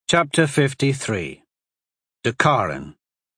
Chapter 53. Dacarin.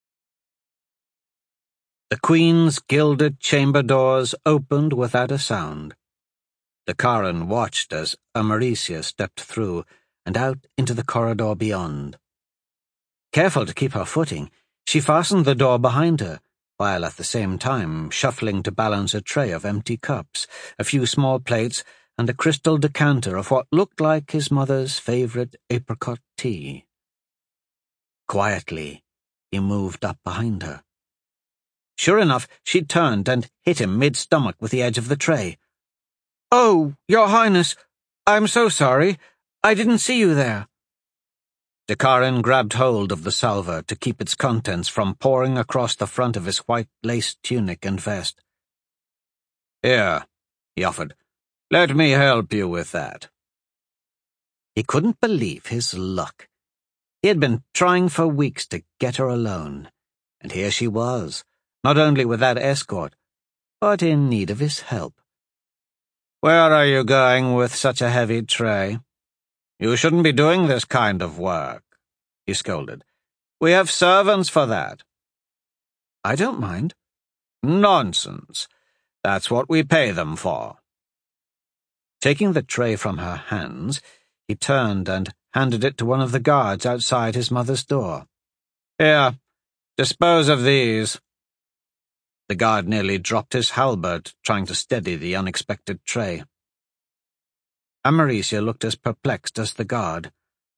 The Queen's gilded chamber doors opened without a sound. Dacarin watched as Americia stepped through and out into the corridor beyond. Careful to keep her footing, she fastened the door behind her, while at the same time shuffling to balance a tray of empty cups, a few small plates, and a crystal decanter of what looked like his mother's favorite apricot tea. Quietly, he moved up behind her. Sure enough, she turned and hit him mid-stomach with the edge of the tray. "Oh, Your Highness, I'm so sorry. I didn't see you there." Dacarin grabbed hold of the salver to keep its contents from pouring across the front of his white lace tunic and vest. "Here," he offered. "Let me help you with that." He couldn't believe his luck. He had been trying for weeks to get her alone, and here she was, not only without escort, but in need of his help. "Where are you going with such a heavy tray? You shouldn't be doing this kind of work," he scolded. "We have servants for that." "I don't mind." "Nonsense. That's what we pay them for." Taking the tray from her hands, he turned and handed it to one of the guards outside his mother's door. "Here, dispose of these." The guard nearly dropped his halberd, trying to steady the unexpected tray. Americia looked as perplexed as the guard.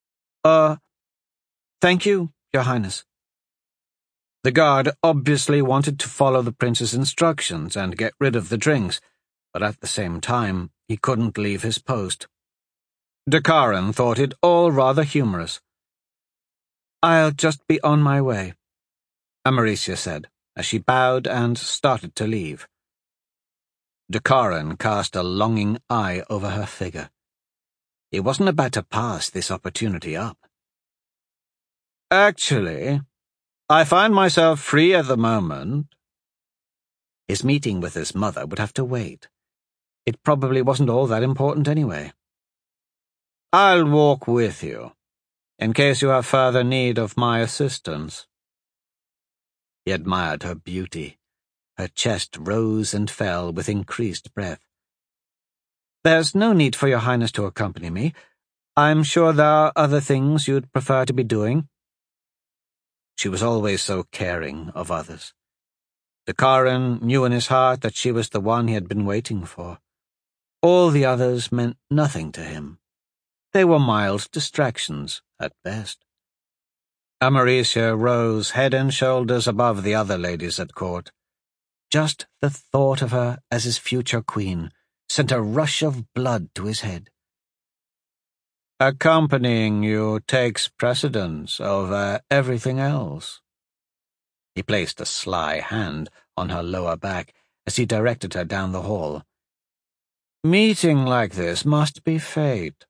Thank you, Your Highness." The guard obviously wanted to follow the prince's instructions and get rid of the drinks, but at the same time, he couldn't leave his post. Dacarin thought it all rather humorous. "I'll just be on my way," Americia said, as she bowed and started to leave. Dacarin cast a longing eye over her figure. He wasn't about to pass this opportunity up. "Actually, I find myself free at the moment." His meeting with his mother would have to wait. It probably wasn't all that important anyway. "I'll walk with you, in case you have further need of my assistance." He admired her beauty. Her chest rose and fell with increased breath. "There's no need for Your Highness to accompany me. I'm sure there are other things you'd prefer to be doing." She was always so caring of others. Dacarin knew in his heart that she was the one he had been waiting for. All the others meant nothing to him. They were mild distractions, at best. Americia rose head and shoulders above the other ladies at court. Just the thought of her as his future queen sent a rush of blood to his head. "Accompanying you takes precedence over everything else." He placed a sly hand on her lower back as he directed her down the hall. "Meeting like this must be fate."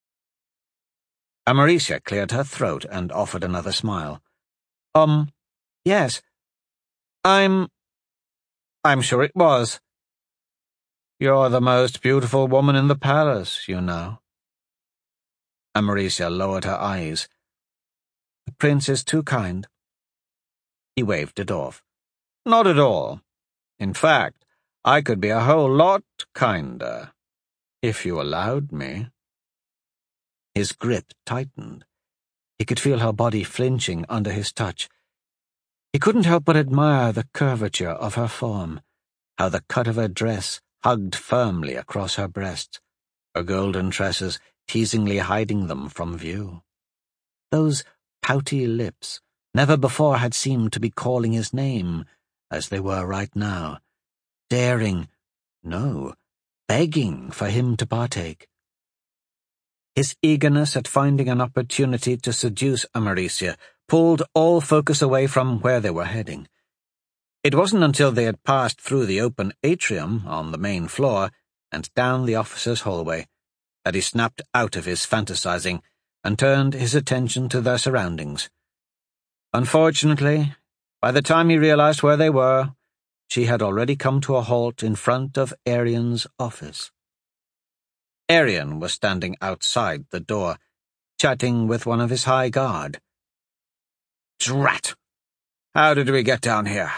Americia cleared her throat and offered another smile. Yes. I'm sure it was." "You're the most beautiful woman in the palace, you know." Americia lowered her eyes. "The prince is too kind." He waved it off. "Not at all. In fact, I could be a whole lot kinder, if you allowed me." His grip tightened. He could feel her body flinching under his touch. He couldn't help but admire the curvature of her form, how the cut of her dress hugged firmly across her breasts, her golden tresses teasingly hiding them from view. Those pouty lips never before had seemed to be calling his name, as they were right now, daring, no, begging for him to partake. His eagerness at finding an opportunity to seduce Americia pulled all focus away from where they were heading. It wasn't until they had passed through the open atrium on the main floor and down the officers' hallway that he snapped out of his fantasizing and turned his attention to their surroundings. Unfortunately, by the time he realized where they were, she had already come to a halt in front of Arian's office. Arian was standing outside the door, chatting with one of his high guard. "Drat! How did we get down here?"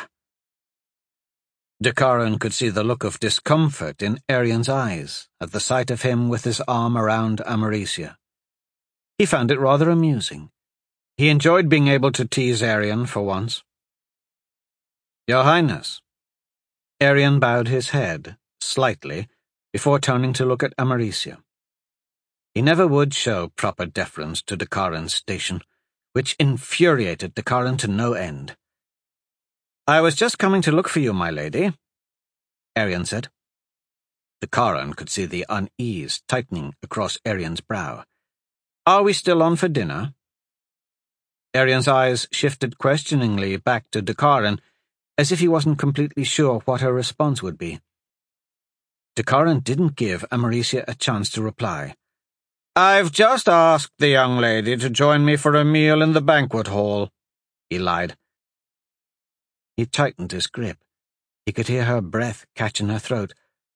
Dacaran could see the look of discomfort in Arian's eyes at the sight of him with his arm around Americia. He found it rather amusing. He enjoyed being able to tease Arian for once. "Your Highness." Arian bowed his head, slightly, before turning to look at Americia. He never would show proper deference to Dacaran's station, which infuriated Dacaran to no end. "I was just coming to look for you, my lady," Arian said. Dacaran could see the unease tightening across Arian's brow. "Are we still on for dinner?" Arian's eyes shifted questioningly back to Dacaran, as if he wasn't completely sure what her response would be. Dacaran didn't give Americia a chance to reply. "I've just asked the young lady to join me for a meal in the banquet hall," he lied. He tightened his grip. He could hear her breath catch in her throat.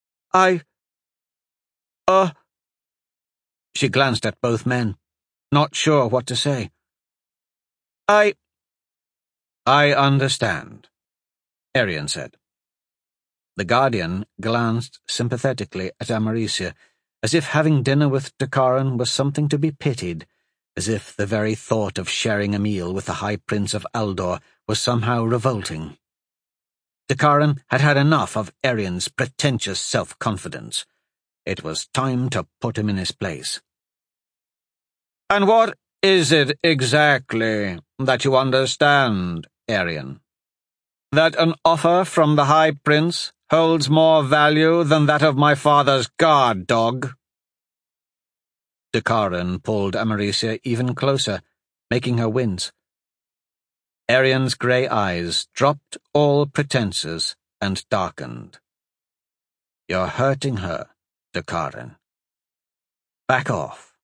She glanced at both men, not sure what to say. I understand," Arian said. The Guardian glanced sympathetically at Americia, as if having dinner with Dacaran was something to be pitied, as if the very thought of sharing a meal with the High Prince of Aldor was somehow revolting. Dacaran had had enough of Arian's pretentious self-confidence. It was time to put him in his place. "And what is it exactly that you understand, Arian? That an offer from the High Prince holds more value than that of my father's guard dog?" Dacaran pulled Americia even closer, making her wince. Arian's grey eyes dropped all pretenses and darkened. "You're hurting her, Dacaran. Back off."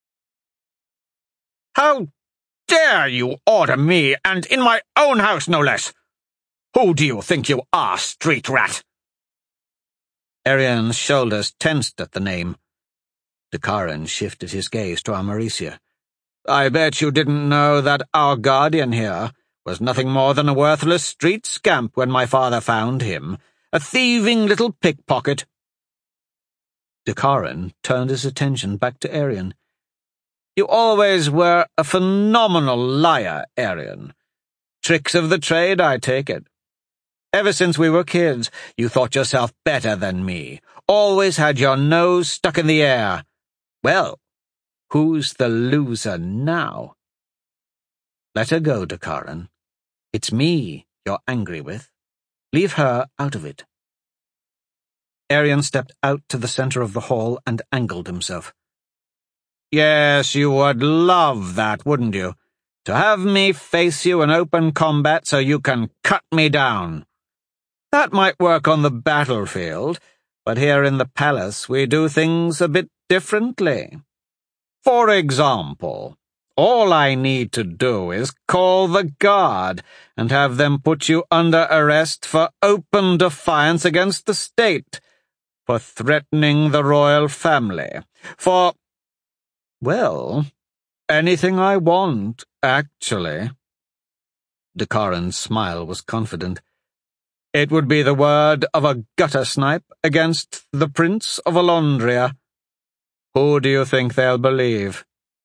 "How dare you order me, and in my own house, no less? Who do you think you are, street rat?" Arian's shoulders tensed at the name. Dacaran shifted his gaze to Americia. "I bet you didn't know that our guardian here was nothing more than a worthless street scamp when my father found him, a thieving little pickpocket." Dacaran turned his attention back to Arian. "You always were a phenomenal liar, Arian. Tricks of the trade, I take it. Ever since we were kids, you thought yourself better than me, always had your nose stuck in the air. Well, who's the loser now? Let her go, Dacaran. It's me you're angry with. Leave her out of it." Arian stepped out to the center of the hall and angled himself. "Yes, you would love that, wouldn't you? To have me face you in open combat so you can cut me down. That might work on the battlefield, but here in the palace we do things a bit differently. For example, all I need to do is call the guard and have them put you under arrest for open defiance against the state, for threatening the royal family, for, well, anything I want, actually." Dacaran's smile was confident. "It would be the word of a gutter snipe against the Prince of Alondria. Who do you think they'll believe?"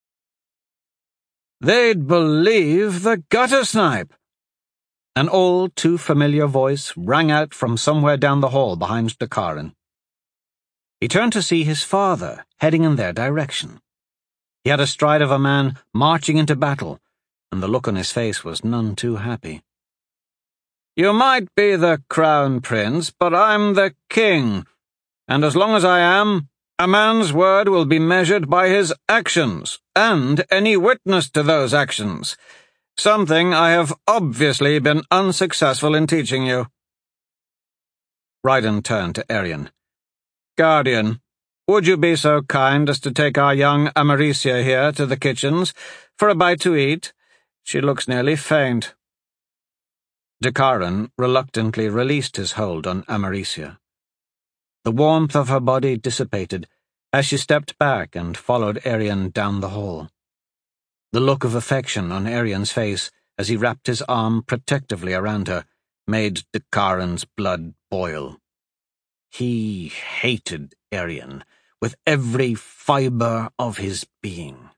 "They'd believe the gutter snipe." An all too familiar voice rang out from somewhere down the hall behind Dacaran. He turned to see his father heading in their direction. He had a stride of a man marching into battle, and the look on his face was none too happy. "You might be the crown prince, but I'm the king, and as long as I am, a man's word will be measured by his actions, and any witness to those actions, something I have obviously been unsuccessful in teaching you." Raiden turned to Arian. "Guardian, would you be so kind as to take our young Americia here to the kitchens for a bite to eat? She looks nearly faint." Dacaran reluctantly released his hold on Americia. The warmth of her body dissipated as she stepped back and followed Arian down the hall. The look of affection on Arian's face as he wrapped his arm protectively around her made Dakaran's blood boil. He hated Arian with every fibre of his being.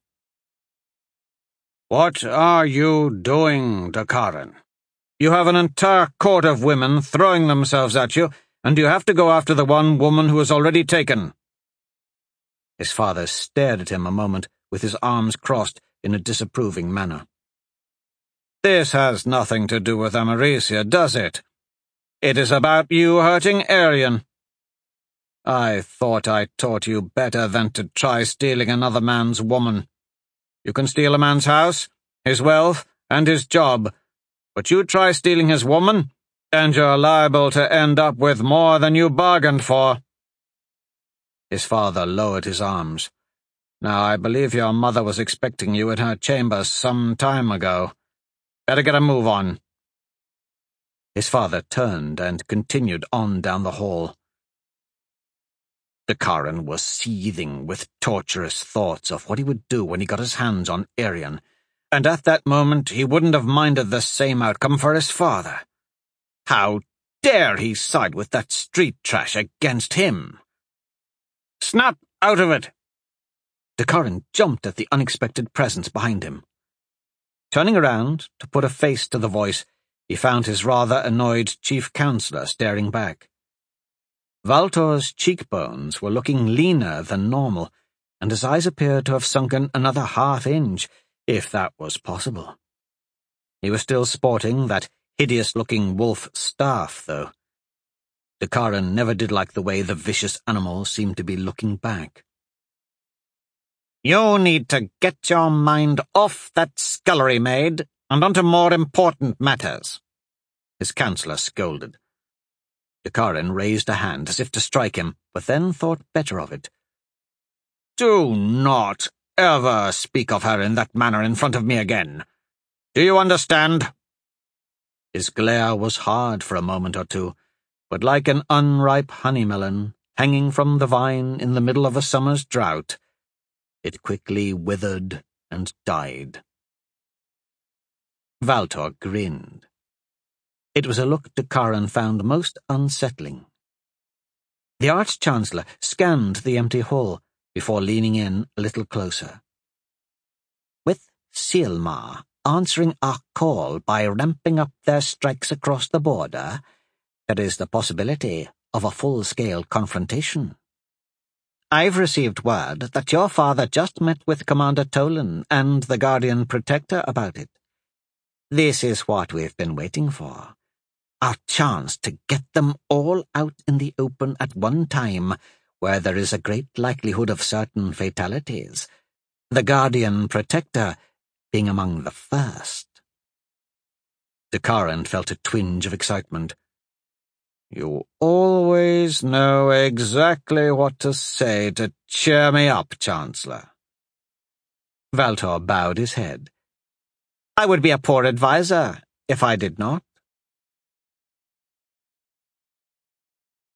"What are you doing, Dakaran? You have an entire court of women throwing themselves at you, and you have to go after the one woman who is already taken." His father stared at him a moment with his arms crossed in a disapproving manner. "This has nothing to do with Americia, does it? It is about you hurting Arian. I thought I taught you better than to try stealing another man's woman. You can steal a man's house, his wealth, and his job, but you try stealing his woman, and you're liable to end up with more than you bargained for." His father lowered his arms. "Now, I believe your mother was expecting you in her chambers some time ago. Better get a move on." His father turned and continued on down the hall. Dakaran was seething with torturous thoughts of what he would do when he got his hands on Arian, and at that moment he wouldn't have minded the same outcome for his father. How dare he side with that street trash against him? "Snap out of it!" Dakaran jumped at the unexpected presence behind him. Turning around to put a face to the voice, he found his rather annoyed chief counselor staring back. Valtor's cheekbones were looking leaner than normal, and his eyes appeared to have sunken another half-inch, if that was possible. He was still sporting that hideous-looking wolf staff, though. Dakaran never did like the way the vicious animal seemed to be looking back. "You need to get your mind off that scullery maid and onto more important matters," his counselor scolded. Dakaran raised a hand as if to strike him, but then thought better of it. "Do not ever speak of her in that manner in front of me again. Do you understand?" His glare was hard for a moment or two, but like an unripe honey melon hanging from the vine in the middle of a summer's drought, it quickly withered and died. Valtor grinned. It was a look Dakaran found most unsettling. The Arch-Chancellor scanned the empty hall before leaning in a little closer. With Silmar answering our call by ramping up their strikes across the border, there is the possibility of a full-scale confrontation. I've received word that your father just met with Commander Tolan and the Guardian Protector about it. This is what we've been waiting for. Our chance to get them all out in the open at one time, where there is a great likelihood of certain fatalities, the Guardian Protector being among the first. Dakaran felt a twinge of excitement. "You always know exactly what to say to cheer me up, Chancellor." Valtor bowed his head. "I would be a poor advisor if I did not."